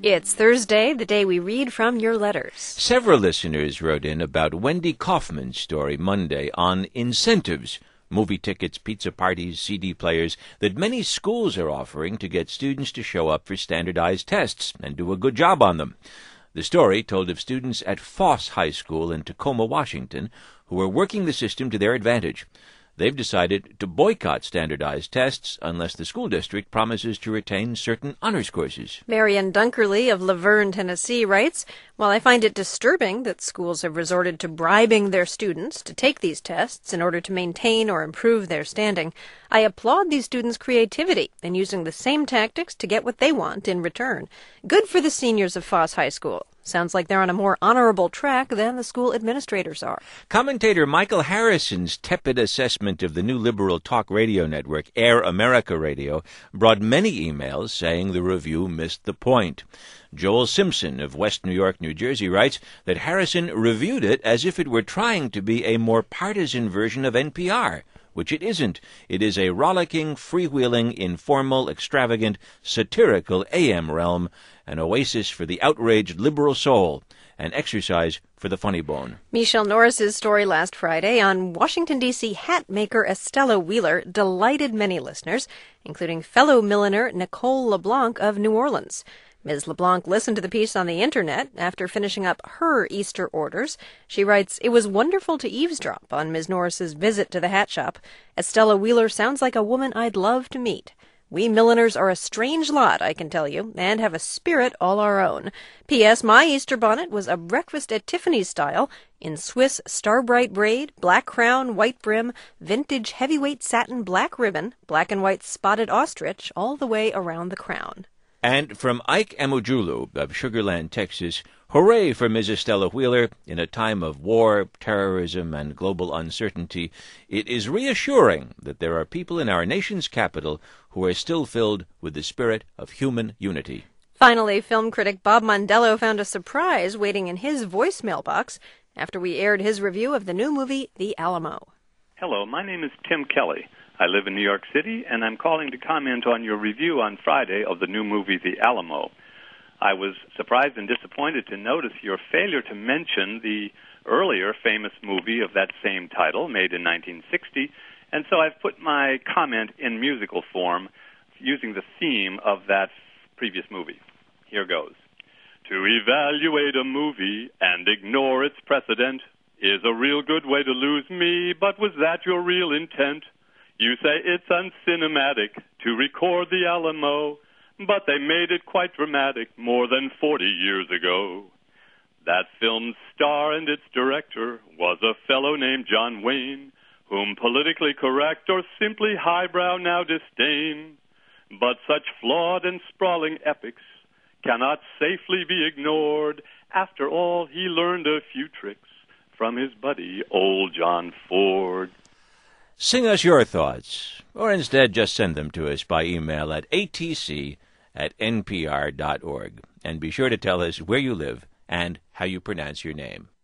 It's Thursday, the day we read from your letters. Several listeners wrote in about Wendy Kaufman's story Monday on incentives, movie tickets, pizza parties, CD players, that many schools are offering to get students to show up for standardized tests and do a good job on them. The story told of students at Foss High School in Tacoma, Washington, who are working the system to their advantage. They've decided to boycott standardized tests unless the school district promises to retain certain honors courses. Marian Dunkerley of Laverne, Tennessee writes, "While I find it disturbing that schools have resorted to bribing their students to take these tests in order to maintain or improve their standing, I applaud these students' creativity in using the same tactics to get what they want in return. Good for the seniors of Foss High School. Sounds like they're on a more honorable track than the school administrators are." Commentator Michael Harrison's tepid assessment of the new liberal talk radio network, Air America Radio, brought many emails saying the review missed the point. Joel Simpson of West New York, New Jersey writes that Harrison reviewed it as if it were trying to be a more partisan version of NPR, which it isn't. It is a rollicking, freewheeling, informal, extravagant, satirical AM realm, an oasis for the outraged liberal soul, an exercise for the funny bone. Michelle Norris's story last Friday on Washington, D.C. hat maker Estella Wheeler delighted many listeners, including fellow milliner Nicole LeBlanc of New Orleans. Ms. LeBlanc listened to the piece on the internet after finishing up her Easter orders. She writes, "It was wonderful to eavesdrop on Ms. Norris's visit to the hat shop. Estella Wheeler sounds like a woman I'd love to meet. We milliners are a strange lot, I can tell you, and have a spirit all our own. P.S. My Easter bonnet was a breakfast at Tiffany's style, in Swiss starbright braid, black crown, white brim, vintage heavyweight satin black ribbon, black and white spotted ostrich, all the way around the crown." And from Ike Emojulu of Sugar Land, Texas, hooray for Ms. Estella Wheeler. In a time of war, terrorism, and global uncertainty, it is reassuring that there are people in our nation's capital who are still filled with the spirit of human unity. Finally, film critic Bob Mondello found a surprise waiting in his voicemail box after we aired his review of the new movie, The Alamo. Hello, my name is Tim Kelly. I live in New York City, and I'm calling to comment on your review on Friday of the new movie, The Alamo. I was surprised and disappointed to notice your failure to mention the earlier famous movie of that same title, made in 1960, and so I've put my comment in musical form using the theme of that previous movie. Here goes. To evaluate a movie and ignore its precedent is a real good way to lose me, but was that your real intent? You say it's uncinematic to record the Alamo, but they made it quite dramatic more than 40 years ago. That film's star and its director was a fellow named John Wayne, whom politically correct or simply highbrow now disdain. But such flawed and sprawling epics cannot safely be ignored. After all, he learned a few tricks from his buddy, old John Ford. Sing us your thoughts, or instead just send them to us by email at atc@npr.org. And be sure to tell us where you live and how you pronounce your name.